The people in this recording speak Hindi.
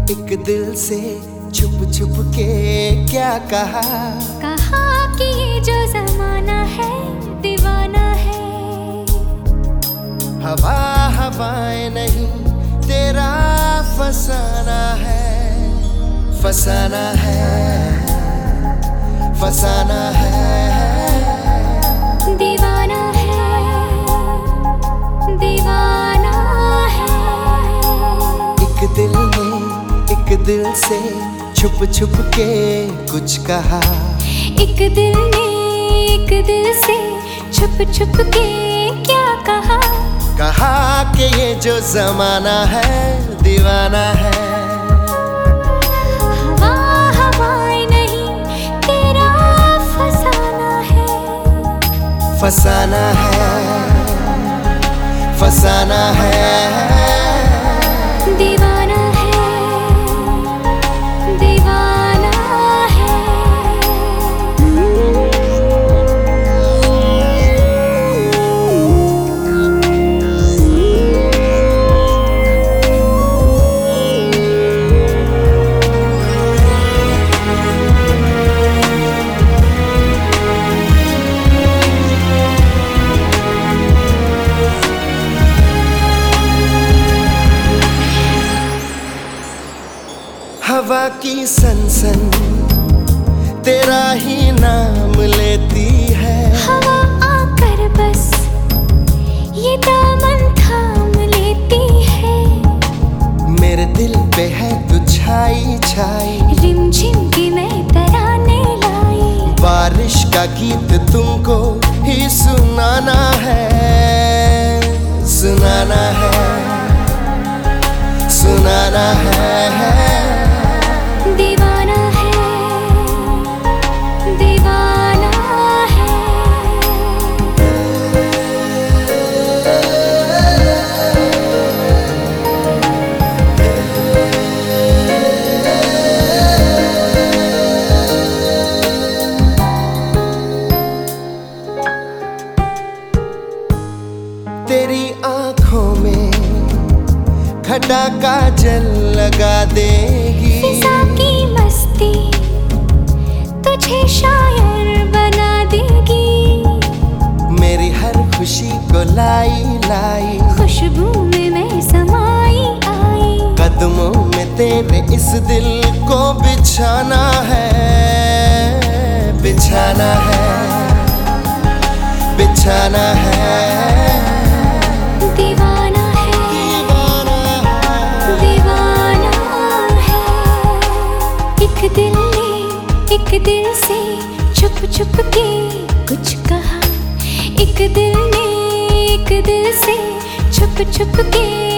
एक दिल से छुप छुप के क्या कहा कि ये जो जमाना है दीवाना है। हवा हवाएं नहीं तेरा फसाना है, फसाना है, फसाना है। दीवाना है, दीवाना है। एक दिल से छुप छुप के कुछ कहा। एक दिल से छुप छुप के क्या कहा कि ये जो जमाना है दीवाना है। हवा हवाएं नहीं तेरा फसाना है, फसाना है, फसाना है। दीवाना है, दीवाना है। हवा की सनसन तेरा ही नाम लेती है। हवा आकर बस ये दामन थाम लेती है। मेरे दिल पे है तू छाई छाई, रिमझिम की मैं तराने लाई। बारिश का गीत तुमको ही सुनाना है, सुनाना है, सुनाना है। दीवाना है, दीवाना है। तेरी आंखों में खटा काजल लगा देगी। फिजा की मस्ती तुझे शायर बना देगी। मेरी हर खुशी को लाई लाई, खुशबू में मैं समाई आई। कदमों में तेरे इस दिल को बिछाना है, बिछाना है, बिछाना है। दीवाना है, दीवाना है। एक दिल से छुप छुप के कुछ कहा। एक दिल से छुप छुप के